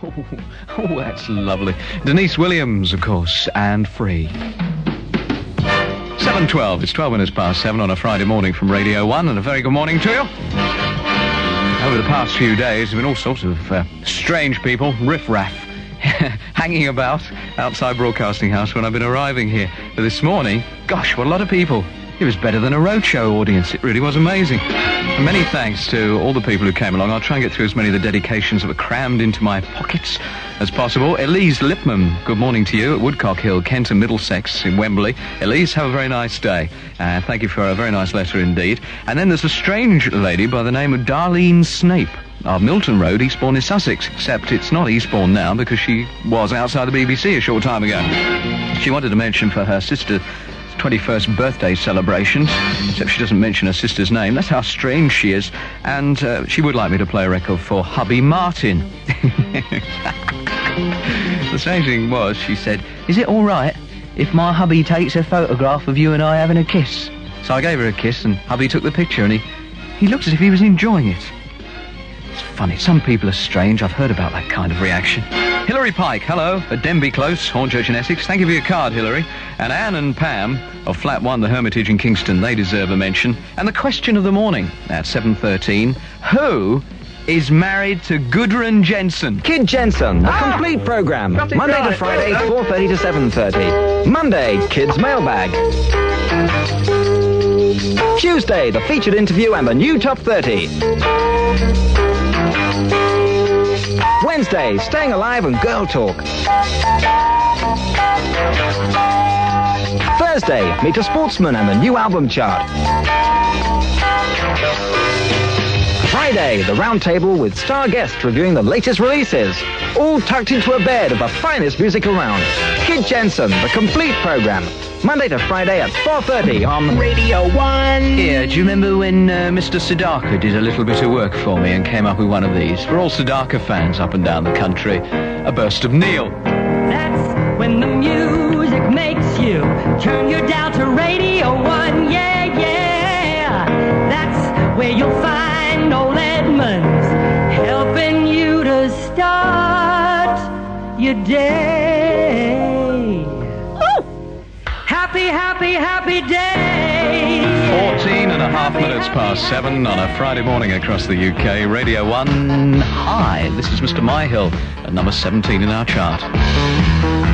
Oh, that's lovely. Denise Williams, of course, and Free. 7:12. It's 12 minutes past 7 on a Friday morning from Radio 1, and a very good morning to you. Over the past few days, there have been all sorts of strange people, riff-raff, hanging about outside Broadcasting House when I've been arriving here. But this morning, gosh, what a lot of people. It was better than a roadshow audience. It really was amazing. And many thanks to all the people who came along. I'll try and get through as many of the dedications that were crammed into my pockets as possible. Elise Lipman, good morning to you at Woodcock Hill, Kent and Middlesex in Wembley. Elise, have a very nice day. Thank you for a very nice letter indeed. And then there's a strange lady by the name of Darlene Snape of Milton Road, Eastbourne in Sussex, except it's not Eastbourne now because she was outside the BBC a short time ago. She wanted to mention for her sister's 21st birthday celebrations, except she doesn't mention her sister's name. That's how strange she is. And she would like me to play a record for hubby Martin. The strange thing was, she said, "Is it all right if my hubby takes a photograph of you and I having a kiss?" So I gave her a kiss, and hubby took the picture, and he looked as if he was enjoying it. It's funny, some people are strange. I've heard about that kind of reaction. Hilary Pike, hello, at Denby Close, Hornchurch in Essex. Thank you for your card, Hilary. And Anne and Pam of Flat 1, the Hermitage in Kingston, they deserve a mention. And the question of the morning at 7:13, who is married to Gudrun Jensen? Kid Jensen, a complete programme. Monday to Friday, 4:30 to 7:30. Monday, Kids Mailbag. Tuesday, the featured interview and the new Top 30. Wednesday, Staying Alive and Girl Talk. Thursday, Meet a Sportsman and the new album chart. Friday, the round table with star guests reviewing the latest releases. All tucked into a bed of the finest music around. Kid Jensen, the complete programme. Monday to Friday at 4:30 on Radio 1. Yeah, do you remember when Mr. Siddhartha did a little bit of work for me and came up with one of these? For all Siddhartha fans up and down the country, a burst of Neil. That's when the music makes you turn your dial to Radio 1. Yeah, yeah. That's where you'll find old Edmonds helping you to start your day. Happy, happy, happy day. 14 and a half minutes past 7 on a Friday morning across the UK. Radio 1. Hi, this is Mr. Myhill at number 17 in our chart.